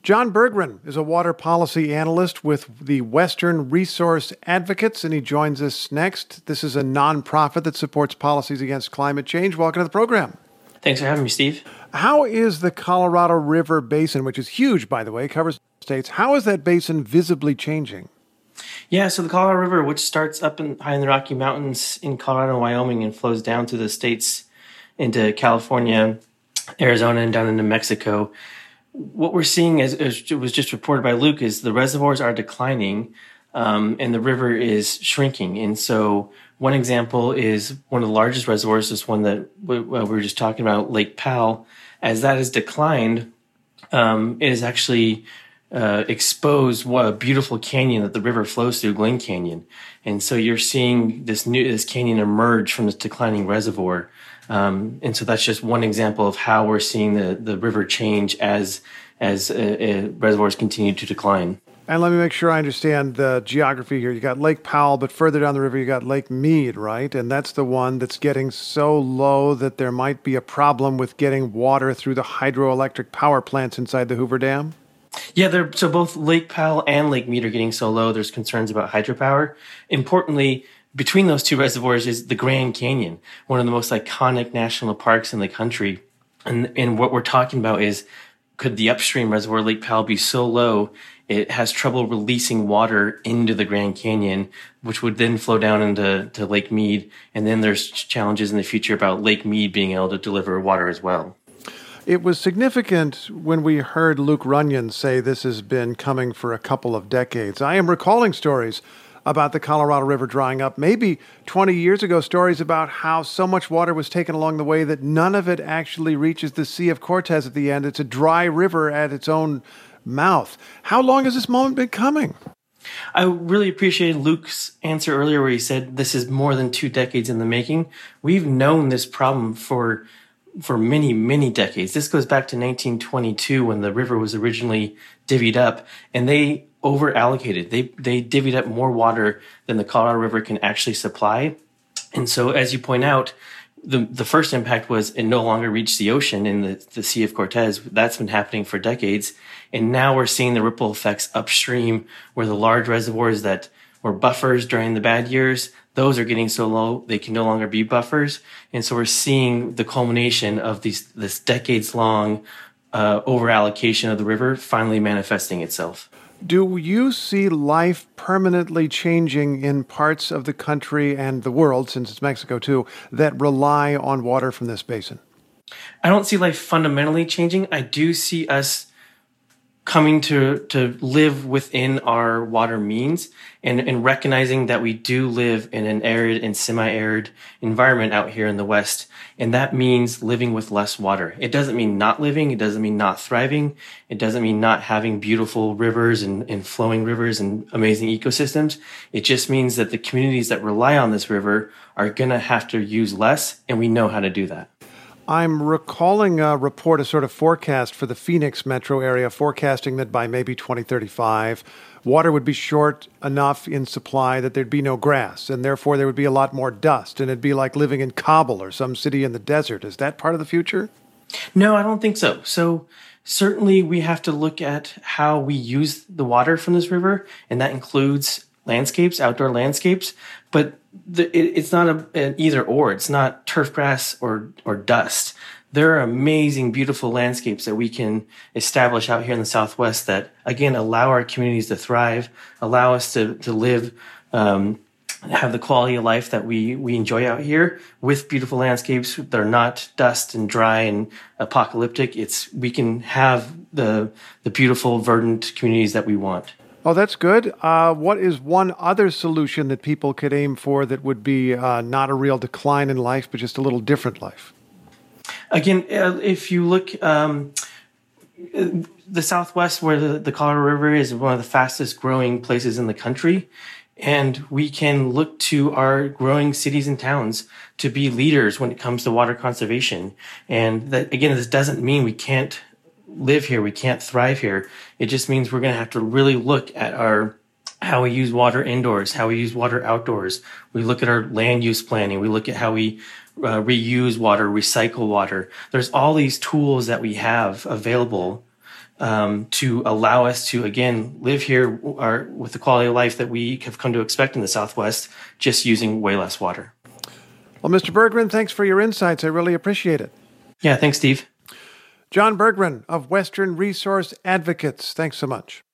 John Berggren is a water policy analyst with the Western Resource Advocates, and he joins us next. This is a nonprofit that supports policies against climate change. Welcome to the program. Thanks for having me, Steve. How is the Colorado River Basin, which is huge, by the way, covers states, how is that basin visibly changing? Yeah, so the Colorado River, which starts up high in the Rocky Mountains in Colorado and Wyoming and flows down through the states into California, Arizona, and down into Mexico. What we're seeing, as it was just reported by Luke, is the reservoirs are declining and the river is shrinking. And so one example is one of the largest reservoirs, is one that we were just talking about, Lake Powell. As that has declined, it has actually exposed what a beautiful canyon that the river flows through, Glen Canyon. And so you're seeing this canyon emerge from this declining reservoir. And so that's just one example of how we're seeing the river change as reservoirs continue to decline. And let me make sure I understand the geography here. You got Lake Powell, but further down the river, you got Lake Mead, right? And that's the one that's getting so low that there might be a problem with getting water through the hydroelectric power plants inside the Hoover Dam? Yeah, so both Lake Powell and Lake Mead are getting so low, there's concerns about hydropower. Importantly, between those two reservoirs is the Grand Canyon, one of the most iconic national parks in the country. And what we're talking about is, could the upstream reservoir, Lake Powell, be so low it has trouble releasing water into the Grand Canyon, which would then flow down into Lake Mead. And then there's challenges in the future about Lake Mead being able to deliver water as well. It was significant when we heard Luke Runyon say this has been coming for a couple of decades. I am recalling stories about the Colorado River drying up, maybe 20 years ago, stories about how so much water was taken along the way that none of it actually reaches the Sea of Cortez at the end. It's a dry river at its own mouth. How long has this moment been coming? I really appreciated Luke's answer earlier where he said this is more than 2 decades in the making. We've known this problem for many, many decades. This goes back to 1922 when the river was originally divvied up, and they over-allocated. They divvied up more water than the Colorado River can actually supply. And so, as you point out, the first impact was it no longer reached the ocean in the Sea of Cortez. That's been happening for decades. And now we're seeing the ripple effects upstream where the large reservoirs that were buffers during the bad years, those are getting so low they can no longer be buffers. And so we're seeing the culmination of this decades-long over-allocation of the river finally manifesting itself. Do you see life permanently changing in parts of the country and the world, since it's Mexico too, that rely on water from this basin? I don't see life fundamentally changing. I do see us coming to live within our water means and recognizing that we do live in an arid and semi-arid environment out here in the West. And that means living with less water. It doesn't mean not living. It doesn't mean not thriving. It doesn't mean not having beautiful rivers and flowing rivers and amazing ecosystems. It just means that the communities that rely on this river are going to have to use less, and we know how to do that. I'm recalling a report, a sort of forecast for the Phoenix metro area, forecasting that by maybe 2035, water would be short enough in supply that there'd be no grass, and therefore there would be a lot more dust, and it'd be like living in Kabul or some city in the desert. Is that part of the future? No, I don't think so. So certainly we have to look at how we use the water from this river, and that includes landscapes, outdoor landscapes, but it's not an either or. It's not turf grass or dust. There are amazing, beautiful landscapes that we can establish out here in the Southwest that, again, allow our communities to thrive, allow us to live, have the quality of life that we enjoy out here with beautiful landscapes that are not dust and dry and apocalyptic. We can have the beautiful, verdant communities that we want. Oh, that's good. What is one other solution that people could aim for that would be not a real decline in life, but just a little different life? Again, if you look, the Southwest, where the Colorado River is one of the fastest growing places in the country, and we can look to our growing cities and towns to be leaders when it comes to water conservation. And that, again, this doesn't mean we can't live here, we can't thrive here. It just means we're going to have to really look at how we use water indoors, how we use water outdoors. We look at our land use planning. We look at how we reuse water, recycle water. There's all these tools that we have available to allow us to, again, live here with the quality of life that we have come to expect in the Southwest, just using way less water. Well, Mr. Berggren, thanks for your insights. I really appreciate it. Yeah, thanks, Steve. John Berggren of Western Resource Advocates. Thanks so much.